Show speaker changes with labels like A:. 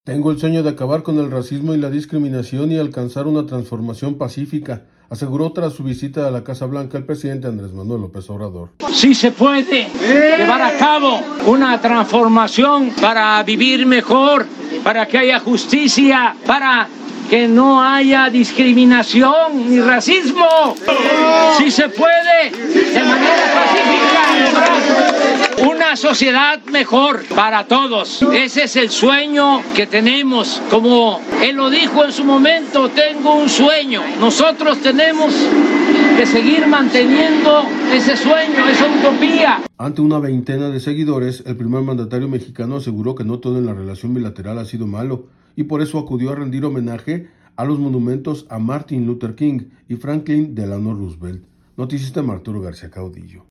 A: Tengo el sueño de acabar con el racismo y la discriminación y alcanzar una transformación pacífica, aseguró tras su visita a la Casa Blanca el presidente Andrés Manuel López Obrador.
B: Sí se puede llevar a cabo una transformación para vivir mejor, para que haya justicia, para que no haya discriminación ni racismo. Sí se puede de manera pacífica lograr una sociedad mejor para todos. Ese es el sueño que tenemos. Como él lo dijo en su momento, tengo un sueño. Nosotros tenemos que seguir manteniendo ese sueño, esa utopía.
A: Ante una veintena de seguidores, el primer mandatario mexicano aseguró que no todo en la relación bilateral ha sido malo y por eso acudió a rendir homenaje a los monumentos a Martin Luther King y Franklin Delano Roosevelt. Noticias de Arturo García Caudillo.